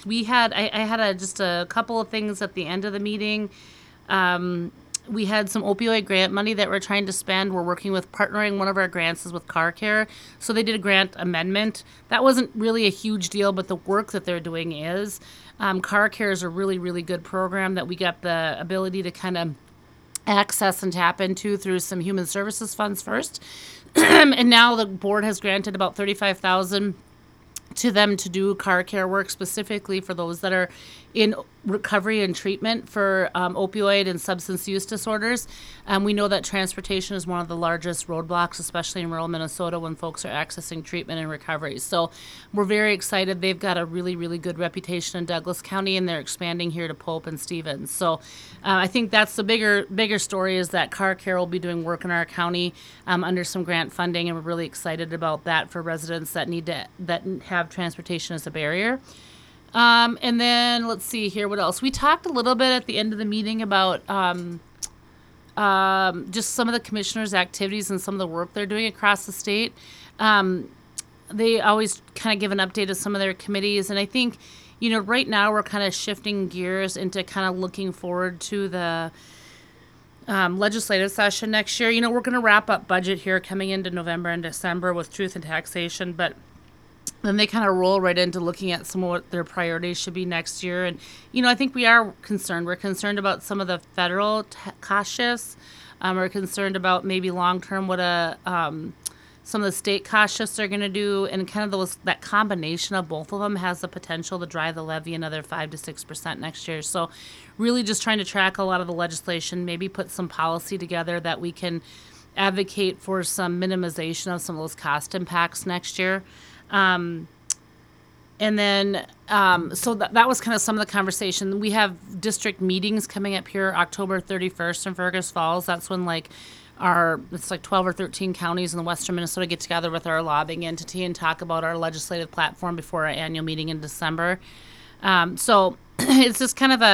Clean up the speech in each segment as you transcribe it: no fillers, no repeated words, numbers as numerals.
I had just a couple of things at the end of the meeting. We had some opioid grant money that we're trying to spend. We're working with partnering. One of our grants is with Car Care. So they did a grant amendment. That wasn't really a huge deal, but the work that they're doing is. Car Care is a really, really good program that we got the ability to kind of access and tap into through some human services funds first. And now the board has granted about 35,000 to them to do car care work specifically for those that are in recovery and treatment for opioid and substance use disorders. We know that transportation is one of the largest roadblocks, especially in rural Minnesota when folks are accessing treatment and recovery. So we're very excited. They've got a really, really good reputation in Douglas County, and they're expanding here to Pope and Stevens. So I think that's the bigger story, is that car care will be doing work in our county under some grant funding, and we're really excited about that for residents that have transportation as a barrier. And then let's see here, what else? We talked a little bit at the end of the meeting about just some of the commissioners' activities and some of the work they're doing across the state. They always kind of give an update of some of their committees, and I think, right now we're kind of shifting gears into kind of looking forward to the legislative session next year. We're going to wrap up budget here coming into November and December with truth and taxation, but then they kind of roll right into looking at some of what their priorities should be next year. And, I think we are concerned. We're concerned about some of the federal cost shifts. We're concerned about maybe long-term what some of the state cost shifts are going to do. And kind of that combination of both of them has the potential to drive the levy another 5 to 6% next year. So really just trying to track a lot of the legislation, maybe put some policy together that we can advocate for some minimization of some of those cost impacts next year. And then, so that was kind of some of the conversation. We have district meetings coming up here October 31st in Fergus Falls. That's when it's like 12 or 13 counties in the western Minnesota get together with our lobbying entity and talk about our legislative platform before our annual meeting in December. So it's just kind of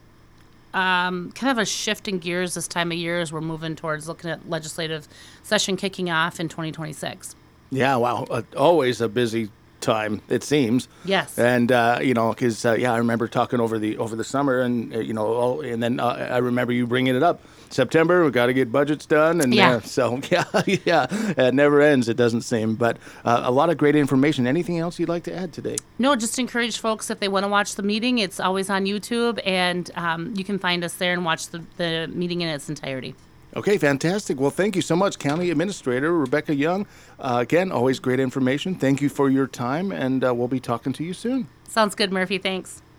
a shift in gears this time of year as we're moving towards looking at legislative session kicking off in 2026. Yeah, wow. Always a busy time, it seems. Yes. And, because, I remember talking over the summer and, and then I remember you bringing it up. September, we got to get budgets done. And yeah. It never ends, it doesn't seem. But a lot of great information. Anything else you'd like to add today? No, just encourage folks, if they want to watch the meeting, it's always on YouTube, and you can find us there and watch the meeting in its entirety. Okay, fantastic. Well, thank you so much, County Administrator Rebecca Young. Again, always great information. Thank you for your time, and we'll be talking to you soon. Sounds good, Murphy. Thanks.